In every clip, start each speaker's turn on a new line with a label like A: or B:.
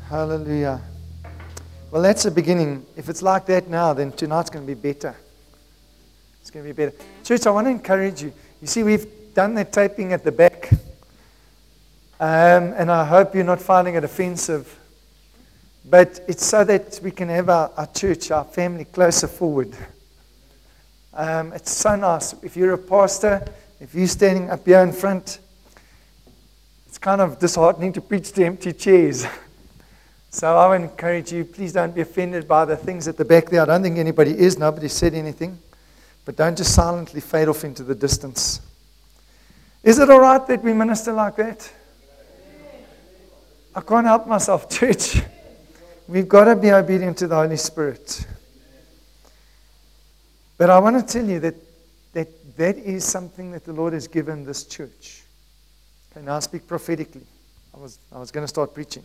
A: Hallelujah. Well, that's the beginning. If it's like that now, then tonight's going to be better. It's going to be better. Church, I want to encourage you. You see, we've done that taping at the back. And I hope you're not finding it offensive. But it's so that we can have our church, our family closer forward. It's so nice. If you're a pastor, if you're standing up here in front, it's kind of disheartening to preach to empty chairs. So I would encourage you, please don't be offended by the things at the back there. I don't think anybody is. Nobody said anything. But don't just silently fade off into the distance. Is it all right that we minister like that? I can't help myself, church. We've got to be obedient to the Holy Spirit. But I want to tell you that is something that the Lord has given this church. Okay, now I speak prophetically. I was going to start preaching.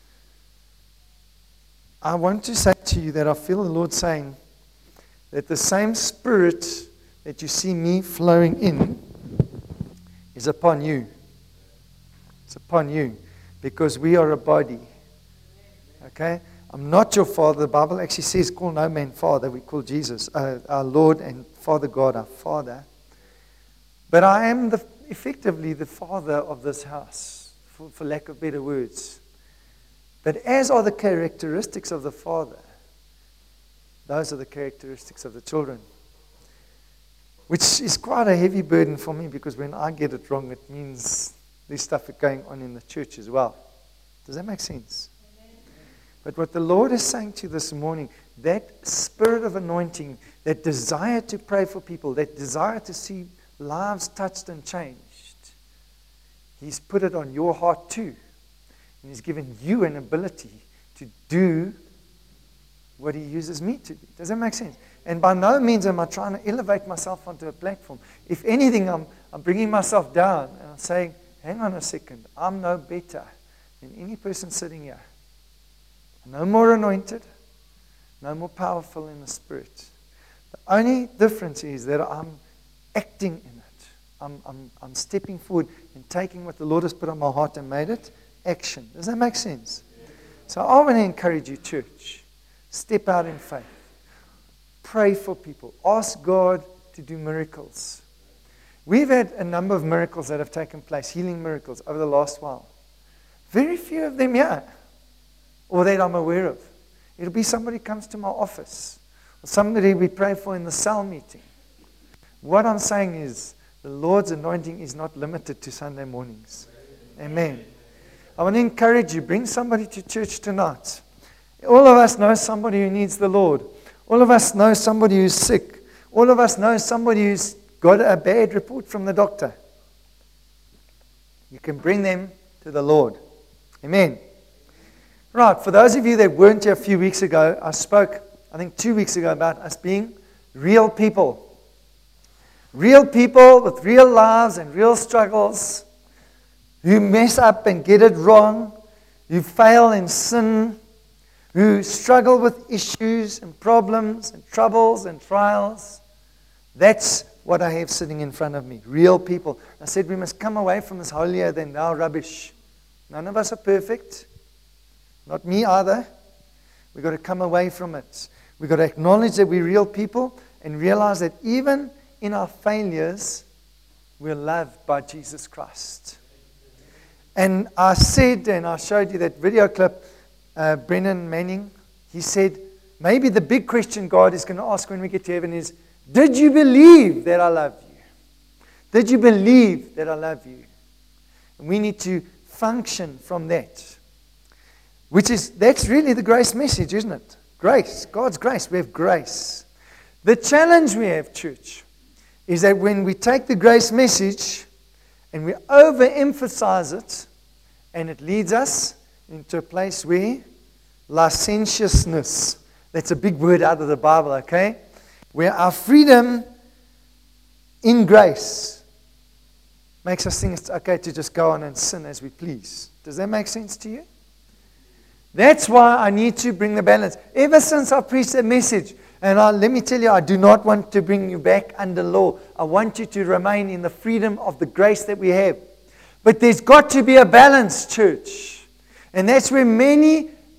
A: I want to say to you that I feel the Lord saying that the same Spirit that you see me flowing in is upon you. It's upon you because we are a body. Okay? I'm not your father. The Bible actually says, call no man father. We call Jesus our Lord and Father God, our Father. But I am effectively the father of this house, for lack of better words. But as are the characteristics of the Father, those are the characteristics of the children. Which is quite a heavy burden for me because when I get it wrong, it means there's stuff going on in the church as well. Does that make sense? But what the Lord is saying to you this morning, that spirit of anointing, that desire to pray for people, that desire to see lives touched and changed, He's put it on your heart too. And He's given you an ability to do what He uses me to do. Does that make sense? And by no means am I trying to elevate myself onto a platform. If anything, I'm bringing myself down and I'm saying, hang on a second, I'm no better than any person sitting here. No more anointed, no more powerful in the Spirit. The only difference is that I'm acting in it. I'm stepping forward and taking what the Lord has put on my heart and made it action. Does that make sense? So I want to encourage you, church. Step out in faith. Pray for people. Ask God to do miracles. We've had a number of miracles that have taken place, healing miracles, over the last while. Very few of them here, or that I'm aware of. It'll be somebody comes to my office, or somebody we pray for in the cell meeting. What I'm saying is, the Lord's anointing is not limited to Sunday mornings. Amen. I want to encourage you, bring somebody to church tonight. All of us know somebody who needs the Lord. All of us know somebody who's sick. All of us know somebody who's got a bad report from the doctor. You can bring them to the Lord. Amen. Right, for those of you that weren't here a few weeks ago, I spoke, I think 2 weeks ago, about us being real people. Real people with real lives and real struggles, who mess up and get it wrong, who fail in sin, who struggle with issues and problems and troubles and trials. That's what I have sitting in front of me. Real people. I said we must come away from this holier than thou rubbish. None of us are perfect. Not me either. We've got to come away from it. We've got to acknowledge that we're real people and realize that even in our failures, we're loved by Jesus Christ. And I said, and I showed you that video clip, Brennan Manning, he said, maybe the big question God is going to ask when we get to heaven is, did you believe that I love you? Did you believe that I love you? And we need to function from that. That's really the grace message, isn't it? Grace, God's grace. We have grace. The challenge we have, church, is that when we take the grace message and we overemphasize it, and it leads us into a place where licentiousness, that's a big word out of the Bible, okay? Where our freedom in grace makes us think it's okay to just go on and sin as we please. Does that make sense to you? That's why I need to bring the balance. Ever since I preached that message, and let me tell you, I do not want to bring you back under law. I want you to remain in the freedom of the grace that we have. But there's got to be a balance, church. And that's where many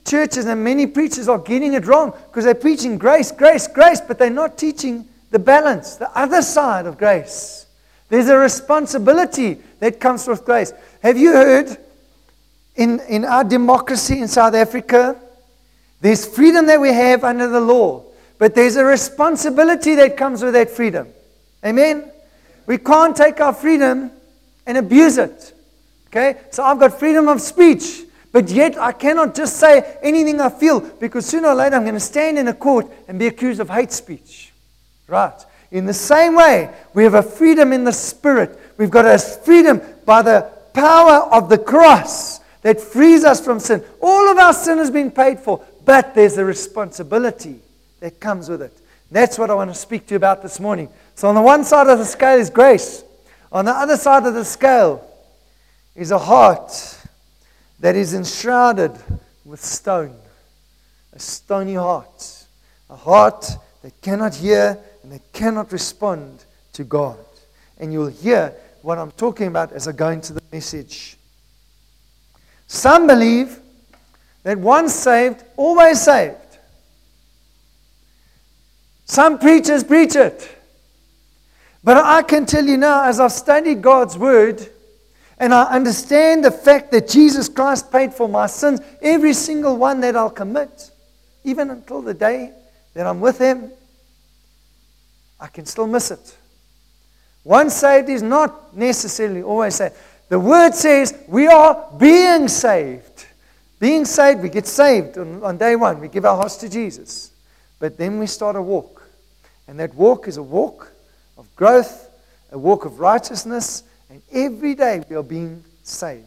A: churches and many preachers are getting it wrong because they're preaching grace, grace, grace, but they're not teaching the balance, the other side of grace. There's a responsibility that comes with grace. Have you heard in our democracy in South Africa, there's freedom that we have under the law, but there's a responsibility that comes with that freedom. Amen? We can't take our freedom and abuse it. Okay? So I've got freedom of speech, but yet I cannot just say anything I feel, because sooner or later I'm going to stand in a court and be accused of hate speech. Right? In the same way, we have a freedom in the Spirit. We've got a freedom by the power of the cross that frees us from sin. All of our sin has been paid for, but there's a responsibility that comes with it. That's what I want to speak to you about this morning. So on the one side of the scale is grace. On the other side of the scale is a heart that is enshrouded with stone. A stony heart. A heart that cannot hear and that cannot respond to God. And you'll hear what I'm talking about as I go into the message. Some believe that once saved, always saved. Some preachers preach it. But I can tell you now, as I've studied God's Word, and I understand the fact that Jesus Christ paid for my sins, every single one that I'll commit, even until the day that I'm with Him, I can still miss it. Once saved is not necessarily always saved. The Word says we are being saved. Being saved, we get saved on day one. We give our hearts to Jesus. But then we start a walk. And that walk is a walk of growth, a walk of righteousness, and every day we are being saved.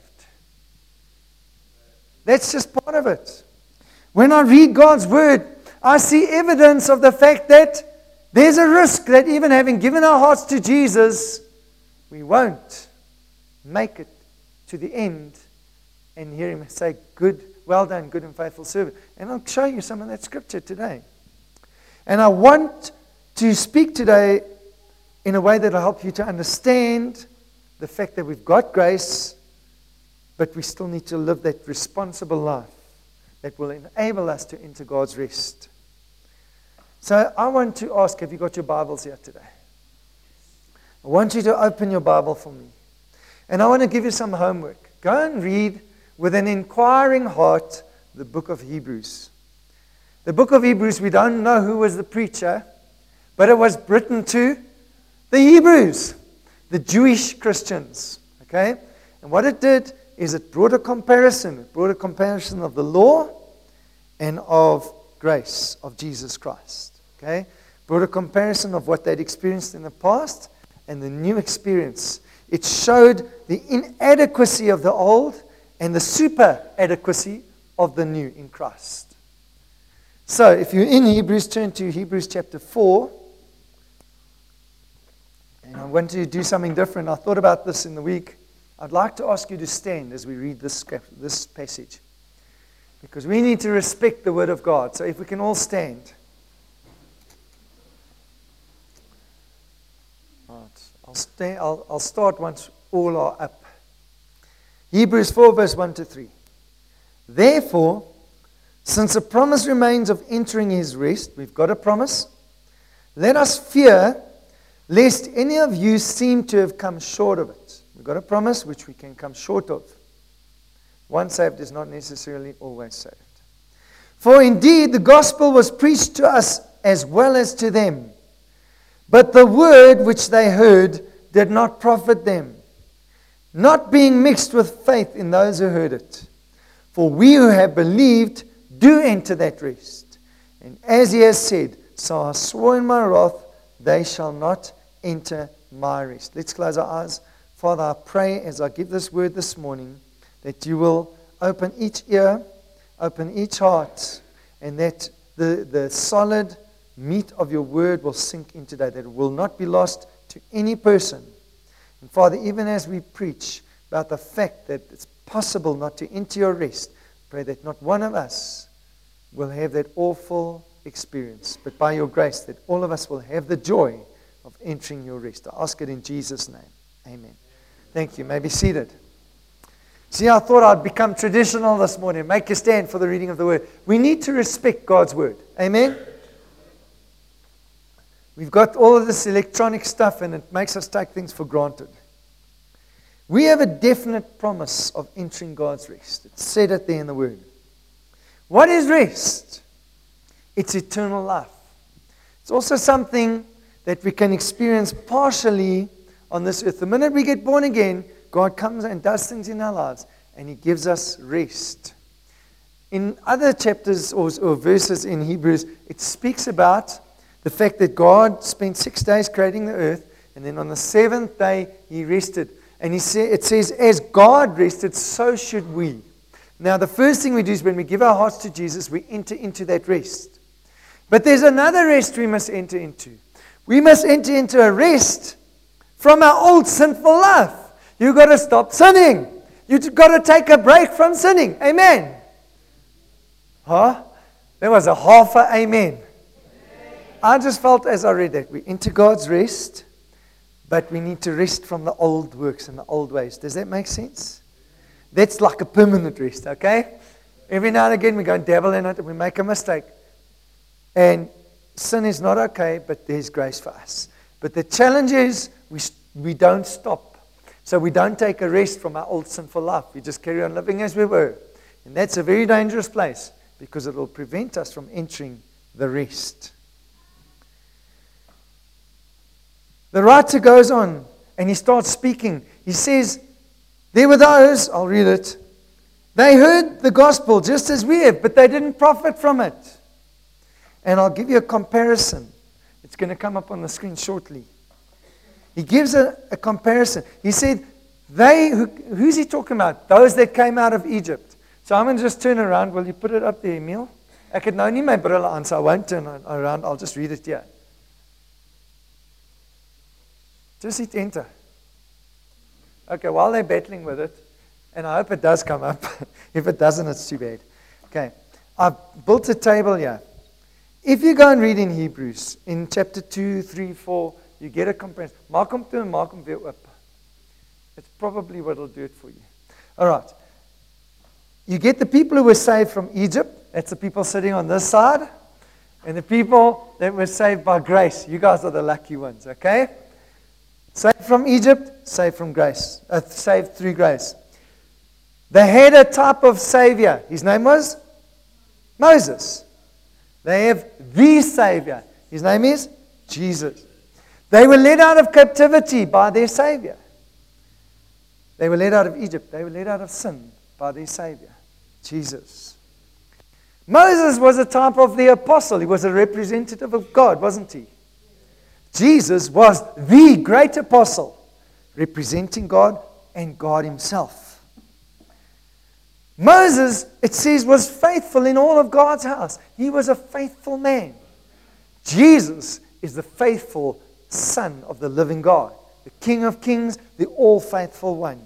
A: That's just part of it. When I read God's Word, I see evidence of the fact that there's a risk that even having given our hearts to Jesus, we won't make it to the end and hear Him say, "Good, well done, good and faithful servant." And I'll show you some of that scripture today. And I want to speak today in a way that will help you to understand the fact that we've got grace, but we still need to live that responsible life that will enable us to enter God's rest. So I want to ask, have you got your Bibles here today? I want you to open your Bible for me. And I want to give you some homework. Go and read with an inquiring heart the book of Hebrews. The book of Hebrews, we don't know who was the preacher, but it was written to the Hebrews, the Jewish Christians. Okay? And what it did is it brought a comparison. It brought a comparison of the law and of grace of Jesus Christ. Okay? Brought a comparison of what they'd experienced in the past and the new experience. It showed the inadequacy of the old and the super adequacy of the new in Christ. So, if you're in Hebrews, turn to Hebrews chapter 4. And I want to do something different. I thought about this in the week. I'd like to ask you to stand as we read this passage. Because we need to respect the Word of God. So if we can all stand. Right. I'll start once all are up. Hebrews 4 verse 1 to 3. Therefore, since a promise remains of entering His rest, we've got a promise, let us fear lest any of you seem to have come short of it. We've got a promise which we can come short of. Once saved is not necessarily always saved. For indeed the gospel was preached to us as well as to them. But the word which they heard did not profit them, not being mixed with faith in those who heard it. For we who have believed do enter that rest. And as He has said, so I swore in my wrath, they shall not enter my rest. Let's close our eyes. Father, I pray as I give this word this morning that you will open each ear, open each heart, and that the solid meat of your word will sink in today, that it will not be lost to any person. And Father, even as we preach about the fact that it's possible not to enter your rest, pray that not one of us will have that awful experience, but by your grace that all of us will have the joy of entering your rest. I ask it in Jesus' name. Amen. Thank you. You may be seated. See, I thought I'd become traditional this morning, make a stand for the reading of the Word. We need to respect God's Word. Amen? We've got all of this electronic stuff, and it makes us take things for granted. We have a definite promise of entering God's rest. It's said it there in the Word. What is rest? It's eternal life. It's also something that we can experience partially on this earth. The minute we get born again, God comes and does things in our lives, and He gives us rest. In other chapters or verses in Hebrews, it speaks about the fact that God spent 6 days creating the earth, and then on the seventh day, He rested. And it says, as God rested, so should we. Now, the first thing we do is when we give our hearts to Jesus, we enter into that rest. But there's another rest we must enter into. We must enter into a rest from our old sinful life. You've got to stop sinning. You've got to take a break from sinning. Amen. Huh? There was a half a amen. I just felt as I read that, we enter God's rest, but we need to rest from the old works and the old ways. Does that make sense? That's like a permanent rest, okay? Every now and again we go and dabble in it and we make a mistake. And sin is not okay, but there's grace for us. But the challenge is we don't stop. So we don't take a rest from our old sinful life. We just carry on living as we were. And that's a very dangerous place because it will prevent us from entering the rest. The writer goes on and he starts speaking. He says, there were those, I'll read it, they heard the gospel just as we have, but they didn't profit from it. And I'll give you a comparison. It's going to come up on the screen shortly. He gives a comparison. He said, who's he talking about? Those that came out of Egypt. So I'm going to just turn around. Will you put it up there, Emil? Ek het nou nie my brille aan, so I won't turn around. I'll just read it here. Just hit enter. Okay, while they're battling with it, and I hope it does come up. If it doesn't, it's too bad. Okay, I've built a table here. If you go and read in Hebrews, in chapter 2, 3, 4, you get a comparison. Maak hom toe en maak hom weer oop. It's probably what will do it for you. All right. You get the people who were saved from Egypt. That's the people sitting on this side. And the people that were saved by grace. You guys are the lucky ones, okay? Saved from Egypt, saved from grace. Saved through grace. They had a type of savior. His name was Moses. They have the savior. His name is Jesus. They were led out of captivity by their savior. They were led out of Egypt. They were led out of sin by their savior, Jesus. Moses was a type of the apostle. He was a representative of God, wasn't he? Jesus was the great apostle, representing God and God himself. Moses, it says, was faithful in all of God's house. He was a faithful man. Jesus is the faithful Son of the living God, the King of kings, the all-faithful one.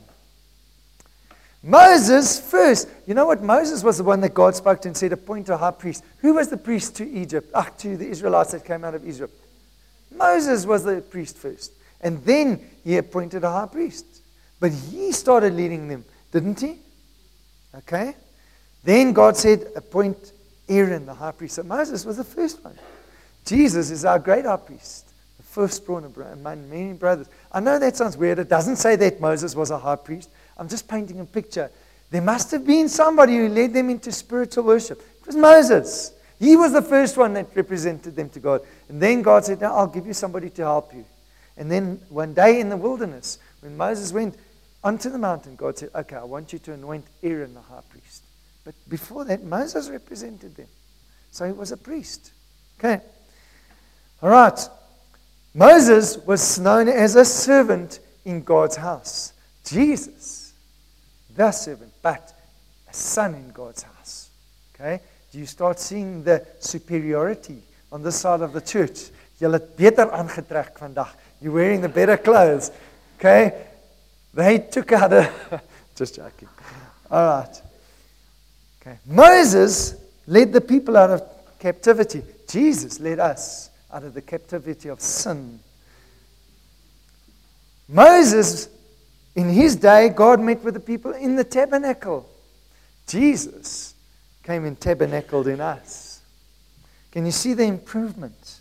A: Moses first, you know what? Moses was the one that God spoke to and said, appoint a high priest. Who was the priest to Egypt? To the Israelites that came out of Egypt. Moses was the priest first. And then he appointed a high priest. But he started leading them, didn't he? Okay. Then God said, appoint Aaron, the high priest. So Moses was the first one. Jesus is our great high priest, the firstborn among many brothers. I know that sounds weird. It doesn't say that Moses was a high priest. I'm just painting a picture. There must have been somebody who led them into spiritual worship. It was Moses. He was the first one that represented them to God. And then God said, now I'll give you somebody to help you. And then one day in the wilderness, when Moses went onto the mountain, God said, okay, I want you to anoint Aaron the high priest. But before that, Moses represented them. So he was a priest. Okay. All right. Moses was known as a servant in God's house. Jesus, the servant, but a son in God's house. Okay. Do you start seeing the superiority on this side of the church? Julle het beter aangetrek vandag. You're wearing the better clothes. Okay? They took out just joking. All right. Okay. Moses led the people out of captivity. Jesus led us out of the captivity of sin. Moses In his day, God met with the people in the tabernacle. Jesus came and tabernacled in us. Can you see the improvement?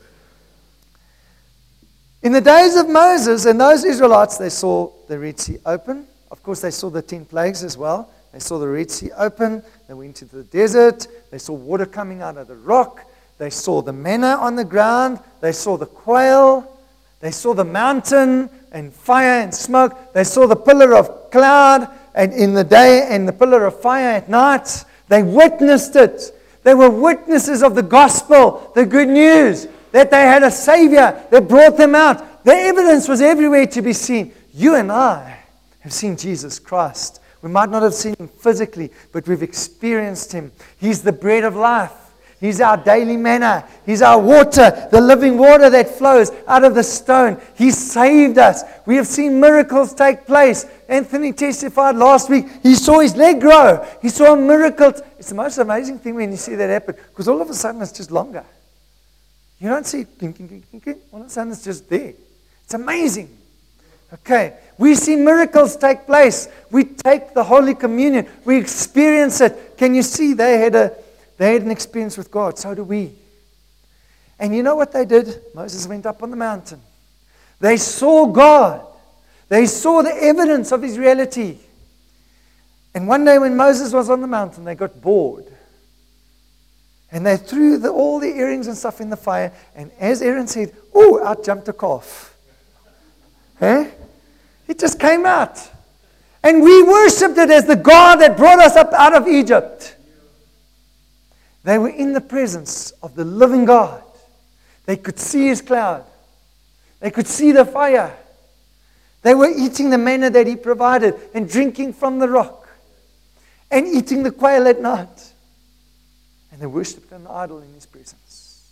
A: In the days of Moses and those Israelites, they saw the Red Sea open. Of course, they saw the 10 plagues as well. They saw the Red Sea open. They went into the desert. They saw water coming out of the rock. They saw the manna on the ground. They saw the quail. They saw the mountain and fire and smoke. They saw the pillar of cloud and in the day and the pillar of fire at night. They witnessed it. They were witnesses of the gospel, the good news, that they had a Savior that brought them out. The evidence was everywhere to be seen. You and I have seen Jesus Christ. We might not have seen him physically, but we've experienced him. He's the bread of life. He's our daily manna. He's our water, the living water that flows out of the stone. He saved us. We have seen miracles take place. Anthony testified last week. He saw his leg grow. He saw a miracle. It's the most amazing thing when you see that happen, because all of a sudden it's just longer. You don't see it. All of a sudden it's just there. It's amazing. Okay, we see miracles take place. We take the Holy Communion. We experience it. Can you see they had an experience with God? So do we. And you know what they did? Moses went up on the mountain. They saw God. They saw the evidence of his reality. And one day when Moses was on the mountain, they got bored. And they threw all the earrings and stuff in the fire. And as Aaron said, "Oh, out jumped a calf." Huh? It just came out. And we worshipped it as the God that brought us up out of Egypt. They were in the presence of the living God. They could see his cloud. They could see the fire. They were eating the manna that he provided and drinking from the rock and eating the quail at night. And they worshipped an idol in his presence.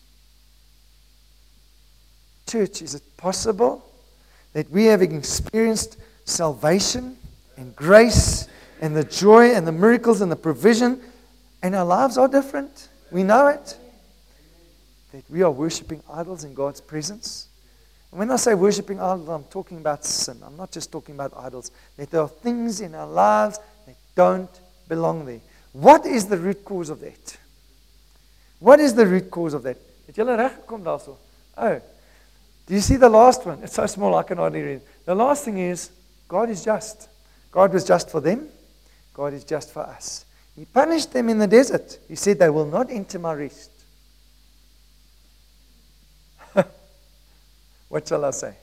A: Church, is it possible that we have experienced salvation and grace and the joy and the miracles and the provision, and our lives are different? We know it. That we are worshiping idols in God's presence. And when I say worshiping idols, I'm talking about sin. I'm not just talking about idols. That there are things in our lives that don't belong there. What is the root cause of that? What is the root cause of that? Het julle reg gekom daarso? Oh, do you see the last one? It's so small I can hardly read. The last thing is, God is just. God was just for them. God is just for us. He punished them in the desert. He said they will not enter my rest. What shall I say?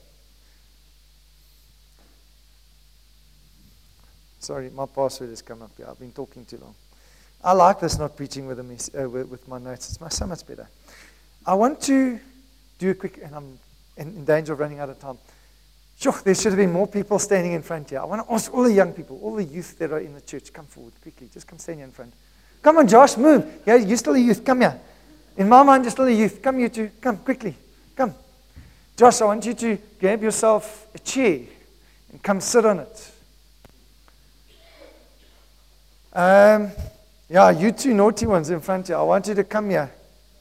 A: Sorry, my password has come up here. I've been talking too long. I like this, not preaching with my notes. It's so much better. I want to do a quick, and I'm in danger of running out of time. Sure, there should have been more people standing in front here. I want to ask all the young people, all the youth that are in the church, come forward quickly. Just come stand here in front. Come on, Josh, move. Yeah, you're still a youth. Come here. In my mind, you're still a youth. Come, you two. Come, quickly. Come. Josh, I want you to grab yourself a chair and come sit on it. Yeah, you two naughty ones in front here. I want you to come here.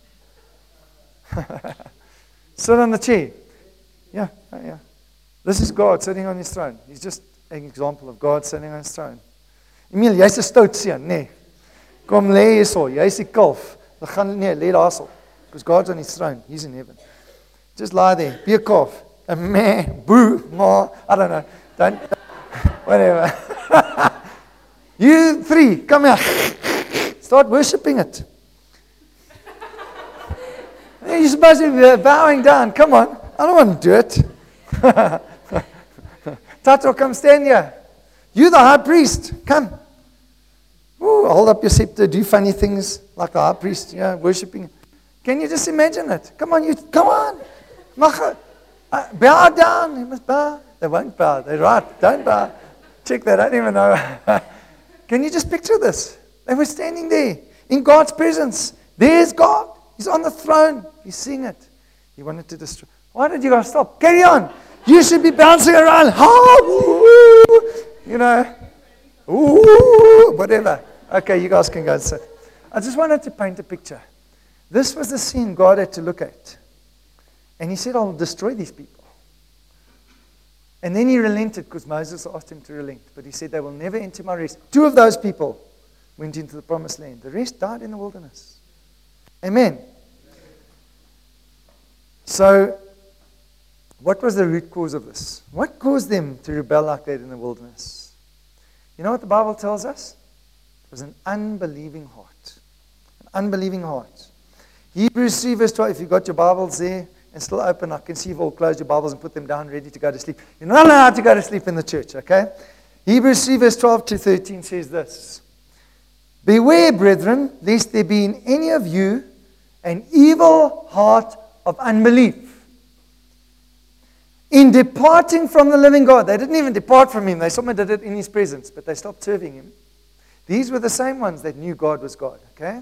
A: Sit on the chair. Yeah, yeah. This is God sitting on his throne. He's just an example of God sitting on his throne. Emil, jy's 'n stout seun, nee. Kom lê hierso. Jy's die kalf. Lê daarso. Because God's on his throne. He's in heaven. Just lie there. Be a calf. A meh, boo, ma. I don't know. Don't. Whatever. You three, come here. Start worshiping it. You're supposed to be bowing down. Come on. I don't want to do it. Tato, come stand here. You the high priest. Come. Ooh, hold up your scepter. Do funny things like the high priest. Yeah, worshiping. Can you just imagine it? Come on, you. Come on. Bow down. You must bow. They won't bow. They're right. Don't bow. Check that. I don't even know. Can you just picture this? They were standing there in God's presence. There's God. He's on the throne. He's seeing it. He wanted to destroy. Why did you guys stop? Carry on. You should be bouncing around. You know. Ooh, whatever. Okay, you guys can go and sit. I just wanted to paint a picture. This was the scene God had to look at. And he said, I'll destroy these people. And then he relented because Moses asked him to relent. But he said, they will never enter my rest. 2 of those people went into the promised land. The rest died in the wilderness. Amen. So, what was the root cause of this? What caused them to rebel like that in the wilderness? You know what the Bible tells us? It was an unbelieving heart. An unbelieving heart. Hebrews 3 verse 12, if you've got your Bibles there and still open, I can see you've all closed your Bibles and put them down ready to go to sleep. You're not allowed to go to sleep in the church, okay? Hebrews 3 verse 12 to 13 says this. Beware, brethren, lest there be in any of you an evil heart of unbelief, in departing from the living God. They didn't even depart from Him. They submitted it in His presence, but they stopped serving Him. These were the same ones that knew God was God, okay?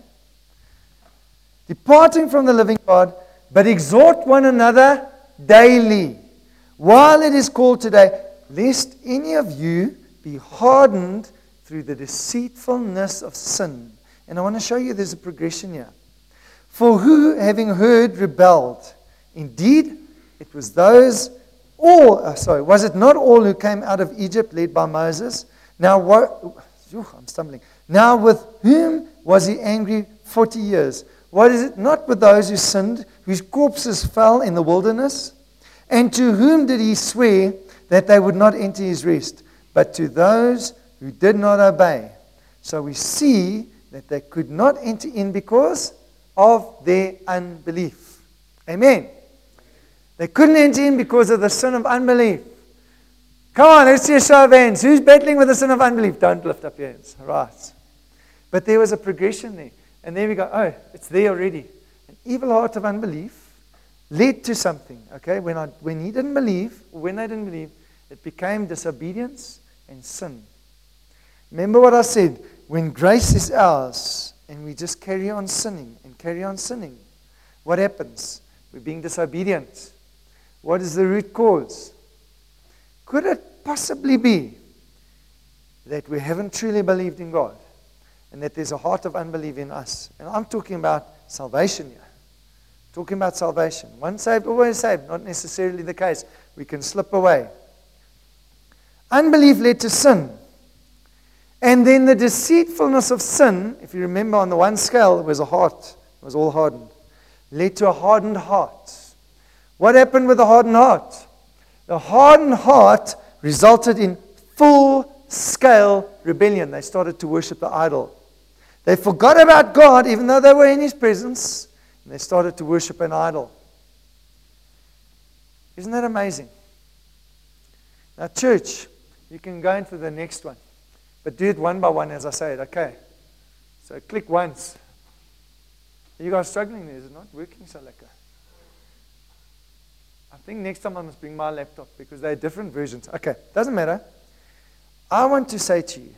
A: Departing from the living God, but exhort one another daily, while it is called today, lest any of you be hardened through the deceitfulness of sin. And I want to show you there's a progression here. For who, having heard, rebelled? Indeed, it was those was it not all who came out of Egypt led by Moses? Now I'm stumbling. Now with whom was He angry 40 years? What is it not with those who sinned, whose corpses fell in the wilderness? And to whom did He swear that they would not enter His rest? But to those who did not obey. So we see that they could not enter in because of their unbelief. Amen. They couldn't enter in because of the sin of unbelief. Come on, let's see a show of hands. Who's battling with the sin of unbelief? Don't lift up your hands. Right. But there was a progression there. And there we go. Oh, it's there already. An evil heart of unbelief led to something. Okay, when he didn't believe, or when they didn't believe, it became disobedience and sin. Remember what I said? When grace is ours and we just carry on sinning and carry on sinning, what happens? We're being disobedient. What is the root cause? Could it possibly be that we haven't truly believed in God and that there's a heart of unbelief in us? And I'm talking about salvation here. Talking about salvation. Once saved, always saved. Not necessarily the case. We can slip away. Unbelief led to sin. And then the deceitfulness of sin, if you remember on the one scale, it was a heart. It was all hardened. Led to a hardened heart. What happened with the hardened heart? The hardened heart resulted in full-scale rebellion. They started to worship the idol. They forgot about God, even though they were in His presence, and they started to worship an idol. Isn't that amazing? Now, church, you can go into the next one. But do it one by one as I say it, okay? So click once. Are you guys struggling there? Is it not working so lekker? I think next time I must bring my laptop because they're different versions. Okay, doesn't matter. I want to say to you,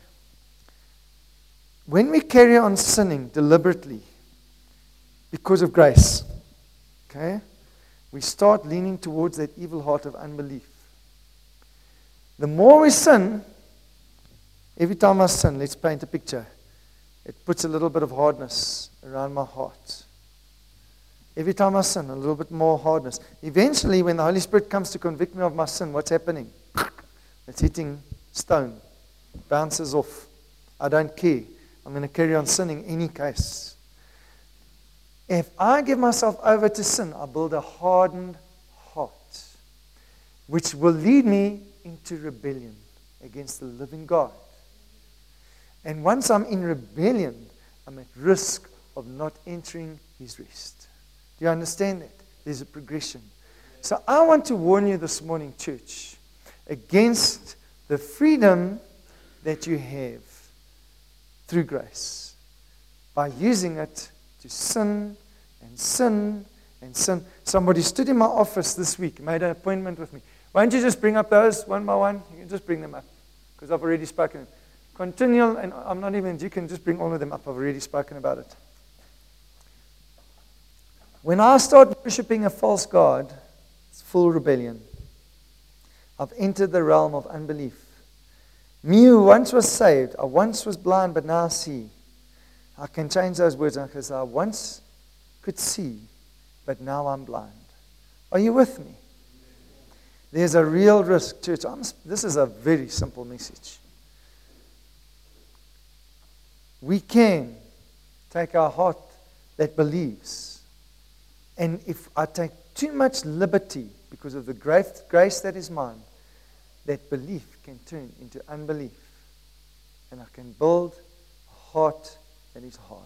A: when we carry on sinning deliberately because of grace, okay, we start leaning towards that evil heart of unbelief. The more we sin, every time I sin, let's paint a picture. It puts a little bit of hardness around my heart. Every time I sin, a little bit more hardness. Eventually, when the Holy Spirit comes to convict me of my sin, what's happening? It's hitting stone. It bounces off. I don't care. I'm going to carry on sinning in any case. If I give myself over to sin, I build a hardened heart, which will lead me into rebellion against the living God. And once I'm in rebellion, I'm at risk of not entering His rest. Do you understand that? There's a progression. So I want to warn you this morning, church, against the freedom that you have through grace by using it to sin and sin and sin. Somebody stood in my office this week, made an appointment with me. Why don't you just bring up those one by one? You can just bring them up because I've already spoken. Continual, and I'm not even, you can just bring all of them up. I've already spoken about it. When I start worshiping a false god, it's full rebellion. I've entered the realm of unbelief. Me who once was saved, I once was blind, but now I see. I can change those words because I once could see, but now I'm blind. Are you with me? There's a real risk, church. This is a very simple message. We can take our heart that believes, and if I take too much liberty because of the grace that is mine, that belief can turn into unbelief, and I can build a heart that is hard.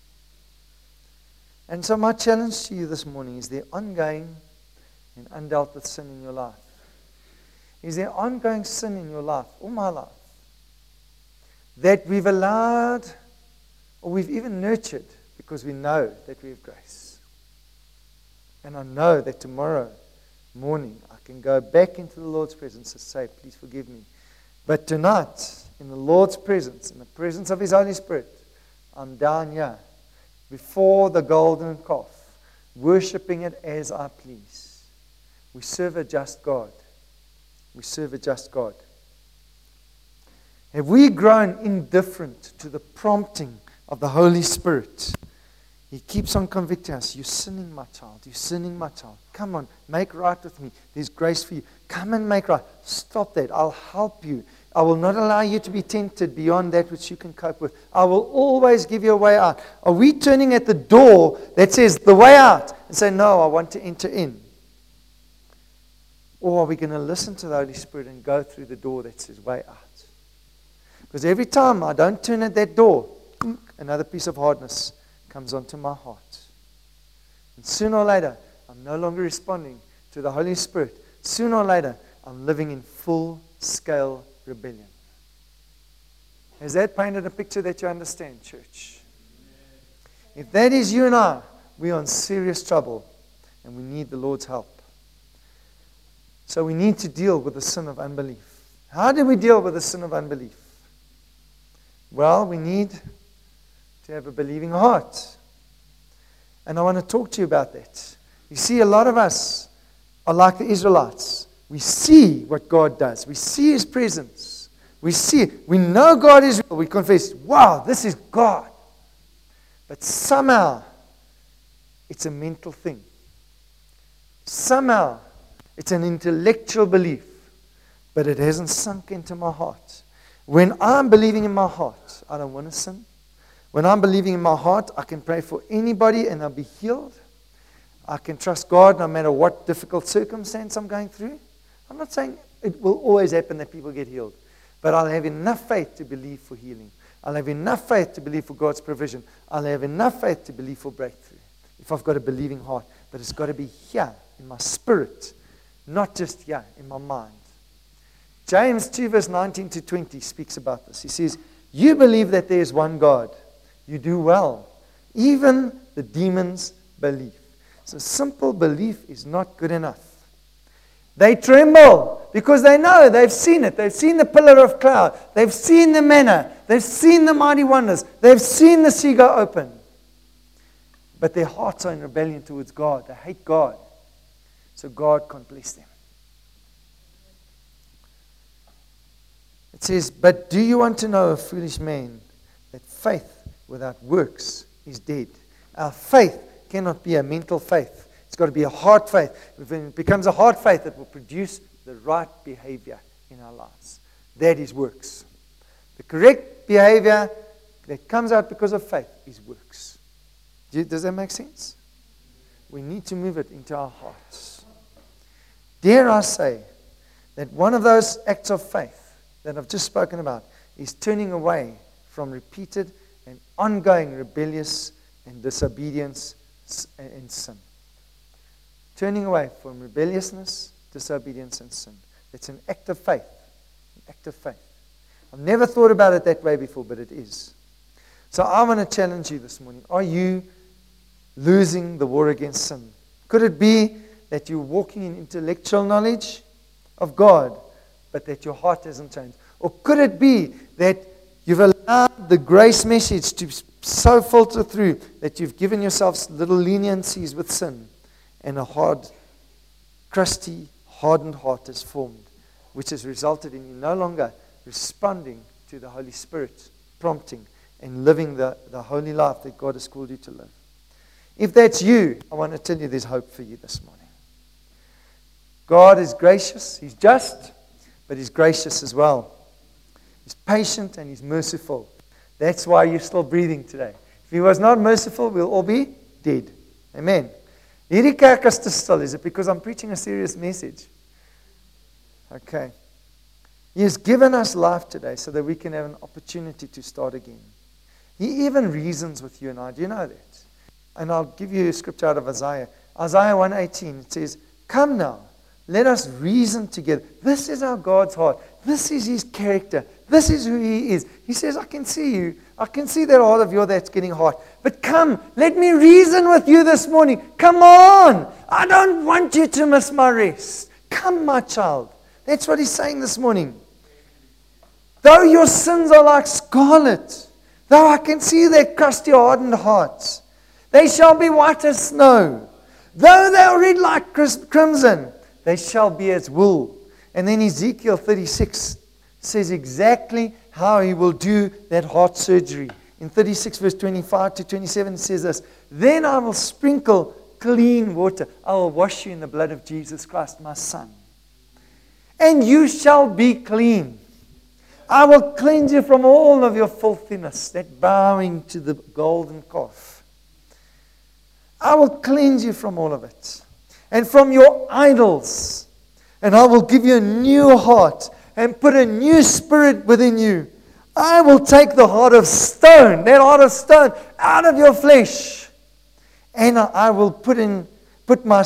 A: And so my challenge to you this morning is there ongoing and undealt with sin in your life? Is there ongoing sin in your life, all my life, that we've allowed or we've even nurtured because we know that we have grace? And I know that tomorrow morning I can go back into the Lord's presence and say, please forgive me. But tonight, in the Lord's presence, in the presence of His Holy Spirit, I'm down here before the golden calf, worshipping it as I please. We serve a just God. We serve a just God. Have we grown indifferent to the prompting of the Holy Spirit? He keeps on convicting us. You're sinning, my child. You're sinning, my child. Come on, make right with me. There's grace for you. Come and make right. Stop that. I'll help you. I will not allow you to be tempted beyond that which you can cope with. I will always give you a way out. Are we turning at the door that says the way out and say, no, I want to enter in? Or are we going to listen to the Holy Spirit and go through the door that says way out? Because every time I don't turn at that door, another piece of hardness comes onto my heart. And sooner or later, I'm no longer responding to the Holy Spirit. Sooner or later, I'm living in full-scale rebellion. Has that painted a picture that you understand, church? If that is you and I, we are in serious trouble, and we need the Lord's help. So we need to deal with the sin of unbelief. How do we deal with the sin of unbelief? Well, we need to have a believing heart. And I want to talk to you about that. You see, a lot of us are like the Israelites. We see what God does. We see His presence. We see it. We know God is real. We confess, wow, this is God. But somehow, it's a mental thing. Somehow, it's an intellectual belief. But it hasn't sunk into my heart. When I'm believing in my heart, I don't want to sin. When I'm believing in my heart, I can pray for anybody and I'll be healed. I can trust God no matter what difficult circumstance I'm going through. I'm not saying it will always happen that people get healed. But I'll have enough faith to believe for healing. I'll have enough faith to believe for God's provision. I'll have enough faith to believe for breakthrough. If I've got a believing heart. But it's got to be here in my spirit. Not just here in my mind. James 2 verse 19 to 20 speaks about this. He says, you believe that there is one God. You do well. Even the demons believe. So simple belief is not good enough. They tremble because they know, they've seen it. They've seen the pillar of cloud. They've seen the manna. They've seen the mighty wonders. They've seen the sea go open. But their hearts are in rebellion towards God. They hate God. So God can't bless them. It says, but do you want to know, a foolish man, that faith without works is dead? Our faith cannot be a mental faith. It's got to be a heart faith. When it becomes a heart faith, it will produce the right behavior in our lives. That is works. The correct behavior that comes out because of faith is works. Does that make sense? We need to move it into our hearts. Dare I say that one of those acts of faith that I've just spoken about is turning away from repeated and ongoing rebellious and disobedience and sin. Turning away from rebelliousness, disobedience, and sin. It's an act of faith. An act of faith. I've never thought about it that way before, but it is. So I want to challenge you this morning. Are you losing the war against sin? Could it be that you're walking in intellectual knowledge of God, but that your heart hasn't changed? Or could it be that you've allowed the grace message to so filter through that you've given yourself little leniencies with sin, and a hard, crusty, hardened heart is formed, which has resulted in you no longer responding to the Holy Spirit prompting and living the holy life that God has called you to live? If that's you, I want to tell you there's hope for you this morning. God is gracious, He's just, but He's gracious as well. He's patient and He's merciful. That's why you're still breathing today. If He was not merciful, we'll all be dead. Amen. Hierdie kerk is te stil. Is it because I'm preaching a serious message? Okay. He has given us life today so that we can have an opportunity to start again. He even reasons with you and I. Do you know that? And I'll give you a scripture out of Isaiah. Isaiah 1:18, it says, "Come now, let us reason together." This is our God's heart. This is His character. This is who He is. He says, I can see you. I can see that heart of yours that's getting hot. But come, let me reason with you this morning. Come on. I don't want you to miss my rest. Come, my child. That's what He's saying this morning. Though your sins are like scarlet, though I can see their crusty, hardened hearts, they shall be white as snow. Though they are red like crimson, they shall be as wool. And then Ezekiel 36 says exactly how He will do that heart surgery. In 36 verse 25 to 27 it says this, "Then I will sprinkle clean water. I will wash you in the blood of Jesus Christ, my Son. And you shall be clean. I will cleanse you from all of your filthiness," that bowing to the golden calf. "I will cleanse you from all of it. And from your idols. And I will give you a new heart and put a new spirit within you. I will take the heart of stone," that heart of stone, "out of your flesh. And I will put my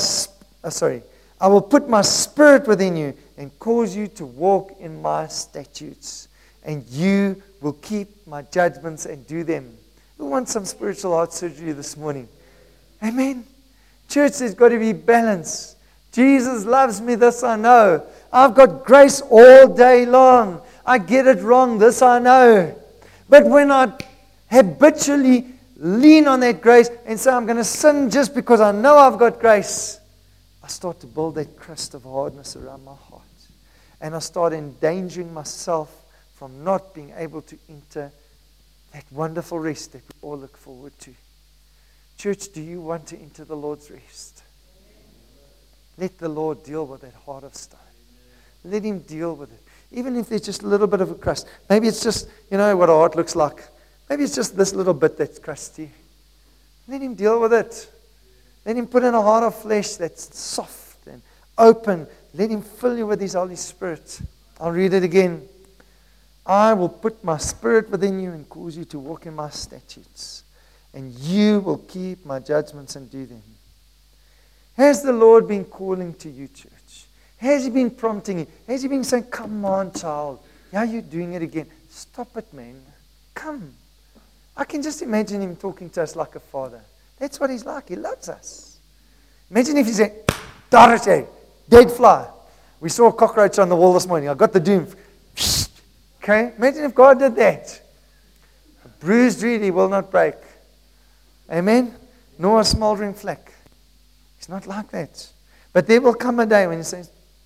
A: spirit within you and cause you to walk in my statutes. And you will keep my judgments and do them." Who wants some spiritual heart surgery this morning? Amen. Church, there's got to be balance. Jesus loves me, this I know. I've got grace all day long. I get it wrong, this I know. But when I habitually lean on that grace and say I'm going to sin just because I know I've got grace, I start to build that crust of hardness around my heart. And I start endangering myself from not being able to enter that wonderful rest that we all look forward to. Church, do you want to enter the Lord's rest? Let the Lord deal with that heart of stone. Let Him deal with it. Even if there's just a little bit of a crust. Maybe it's just, you know what a heart looks like. Maybe it's just this little bit that's crusty. Let Him deal with it. Let Him put in a heart of flesh that's soft and open. Let Him fill you with His Holy Spirit. I'll read it again. "I will put my spirit within you and cause you to walk in my statutes. And you will keep my judgments and do them." Has the Lord been calling to you, church? Has He been prompting you? Has He been saying, "Come on, child. Yeah, you're doing it again. Stop it, man. Come." I can just imagine Him talking to us like a father. That's what He's like. He loves us. Imagine if He said, "Dorothy, dead fly. We saw a cockroach on the wall this morning. I got the doom." Okay? Imagine if God did that. "A bruised reed He will not break." Amen? Nor a smoldering flack. He's not like that. But there will come a day when He says,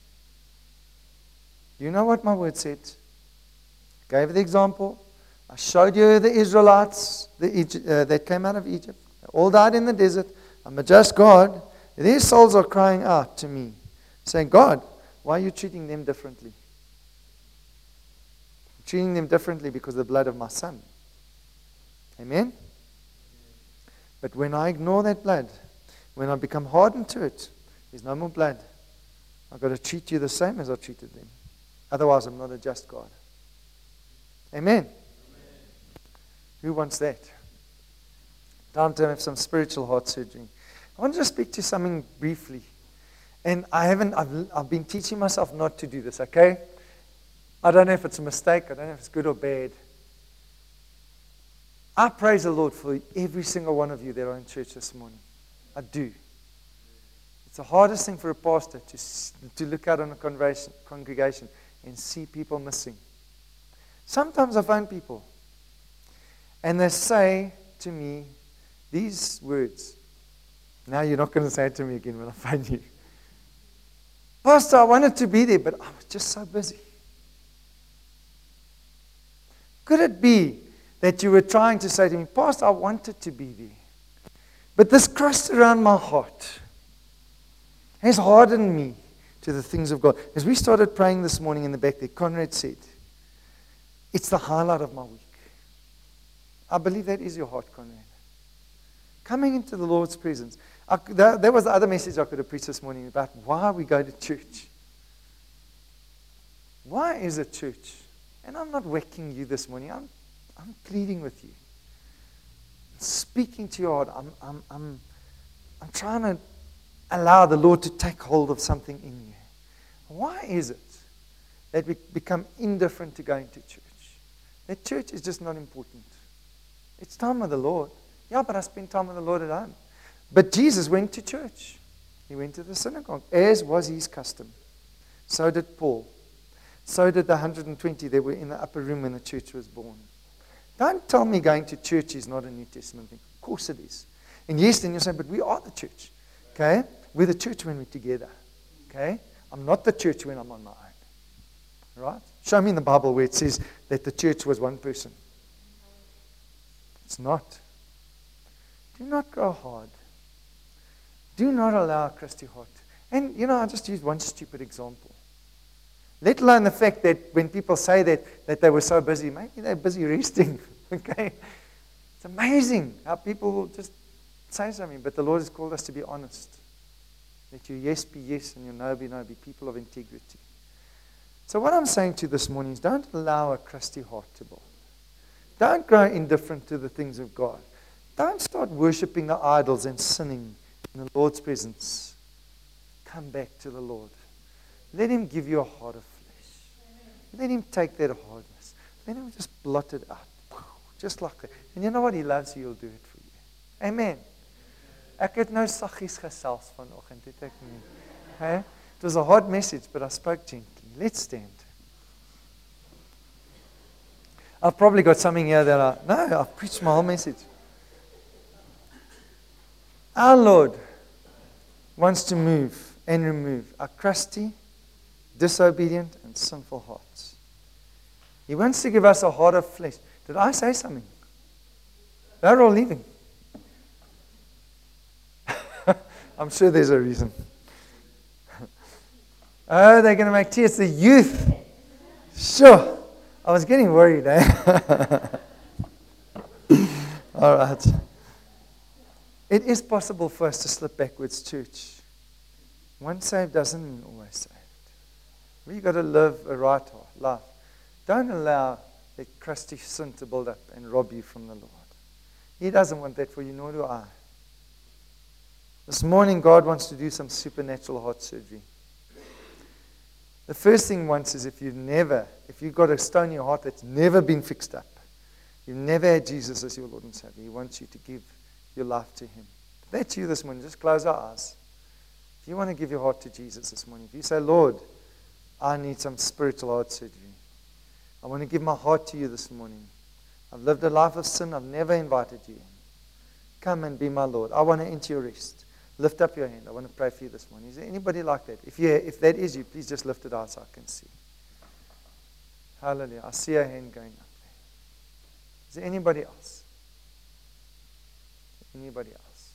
A: "You know what my word said? I gave the example. I showed you the Israelites that came out of Egypt. They all died in the desert. I'm a just God. Their souls are crying out to me, saying, 'God, why are you treating them differently?' I'm treating them differently because of the blood of my Son." Amen? But when I ignore that blood, when I become hardened to it, there's no more blood. I've got to treat you the same as I treated them. Otherwise, I'm not a just God. Amen? Who wants that? Time to have some spiritual heart surgery. I want to just speak to something briefly. And I've been teaching myself not to do this, okay? I don't know if it's a mistake. I don't know if it's good or bad. I praise the Lord for every single one of you that are in church this morning. I do. It's the hardest thing for a pastor to look out on a congregation and see people missing. Sometimes I find people and they say to me these words. Now you're not going to say it to me again when I find you. "Pastor, I wanted to be there, but I was just so busy." Could it be that you were trying to say to me, "Pastor, I wanted to be there, but this crust around my heart has hardened me to the things of God. As we started praying this morning in the back there, Conrad said, it's the highlight of my week. I believe that is your heart, Conrad. Coming into the Lord's presence. That was the other message I could have preached this morning about why we go to church. Why is it church? And I'm not whacking you this morning. I'm pleading with you. Speaking to your heart. I'm trying to allow the Lord to take hold of something in you. Why is it that we become indifferent to going to church? That church is just not important. It's time with the Lord. Yeah, but I spend time with the Lord at home. But Jesus went to church. He went to the synagogue, as was his custom. So did Paul. So did the 120 that were in the upper room when the church was born. Don't tell me going to church is not a New Testament thing. Of course it is. And yes, then you say, but we are the church. Okay? We're the church when we're together. Okay? I'm not the church when I'm on my own. Right? Show me in the Bible where it says that the church was one person. It's not. Do not go hard. Do not allow a crusty heart. And, I just used one stupid example. Let alone the fact that when people say that they were so busy, maybe they're busy resting. Okay? It's amazing how people will just say something, but the Lord has called us to be honest. Let your yes be yes and your no be no. Be people of integrity. So what I'm saying to you this morning is don't allow a crusty heart to bother. Don't grow indifferent to the things of God. Don't start worshipping the idols and sinning in the Lord's presence. Come back to the Lord. Let Him give you a heart of flesh. Let Him take that hardness. Let Him just blot it out. Just like that. And you know what? He loves you. He'll do it for you. Amen. Ek het nou saggies gesels vanoggend, het ek nie. Hey? It was a hard message, but I spoke gently. Let's stand. I've probably got something here that I've preached my whole message. Our Lord wants to move and remove our crusty, disobedient, and sinful hearts. He wants to give us a heart of flesh. Did I say something? They're all leaving. I'm sure there's a reason. Oh, they're going to make tea. It's the youth. Sure. I was getting worried, eh? All right. It is possible for us to slip backwards, church. Once saved doesn't mean always saved. We've got to live a right life. Don't allow that crusty sin to build up and rob you from the Lord. He doesn't want that for you, nor do I. This morning, God wants to do some supernatural heart surgery. The first thing He wants is if you've got a stone in your heart that's never been fixed up, you've never had Jesus as your Lord and Savior, He wants you to give your life to Him. If that's you this morning, just close our eyes. If you want to give your heart to Jesus this morning, if you say, Lord, I need some spiritual heart surgery. I want to give my heart to you this morning. I've lived a life of sin. I've never invited you in. Come and be my Lord. I want to enter your rest. Lift up your hand. I want to pray for you this morning. Is there anybody like that? If that is you, please just lift it out so I can see. Hallelujah. I see a hand going up there. Is there anybody else? Anybody else?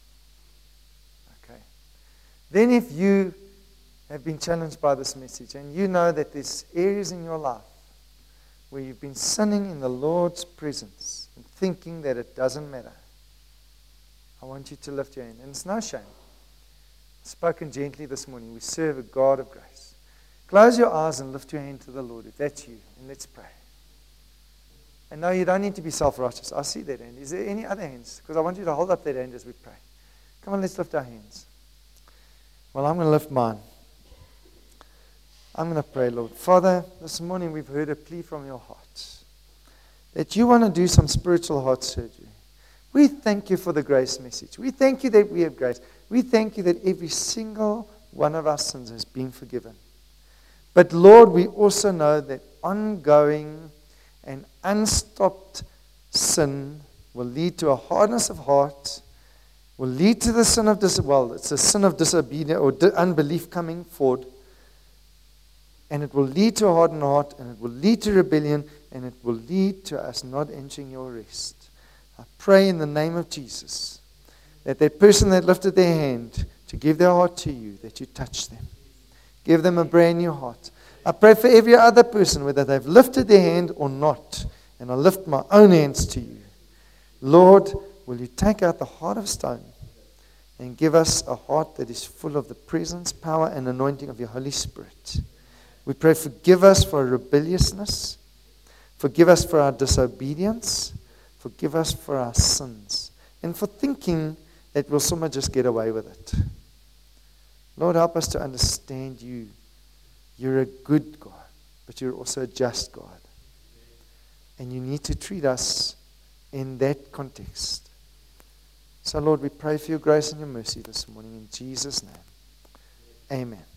A: Okay. Then if you have been challenged by this message and you know that there's areas in your life where you've been sinning in the Lord's presence and thinking that it doesn't matter, I want you to lift your hand. And it's no shame. Spoken gently this morning. We serve a God of grace. Close your eyes and lift your hand to the Lord if that's you. And let's pray. And no, you don't need to be self-righteous. I see that hand. Is there any other hands? Because I want you to hold up that hand as we pray. Come on, let's lift our hands. Well, I'm going to lift mine. I'm going to pray, Lord. Father, this morning we've heard a plea from your heart that you want to do some spiritual heart surgery. We thank you for the grace message. We thank you that we have grace. We thank you that every single one of our sins has been forgiven. But Lord, we also know that ongoing and unstopped sin will lead to a hardness of heart, will lead to the sin of it's a sin of disobedience or unbelief coming forward, and it will lead to a hardened heart, and it will lead to rebellion, and it will lead to us not entering your rest. I pray in the name of Jesus that person that lifted their hand to give their heart to you, that you touch them. Give them a brand new heart. I pray for every other person, whether they've lifted their hand or not. And I lift my own hands to you. Lord, will you take out the heart of stone and give us a heart that is full of the presence, power, and anointing of your Holy Spirit. We pray, forgive us for our rebelliousness. Forgive us for our disobedience. Forgive us for our sins. And for thinking that we'll somehow just get away with it. Lord, help us to understand you. You're a good God, but you're also a just God. And you need to treat us in that context. So, Lord, we pray for your grace and your mercy this morning in Jesus' name. Amen.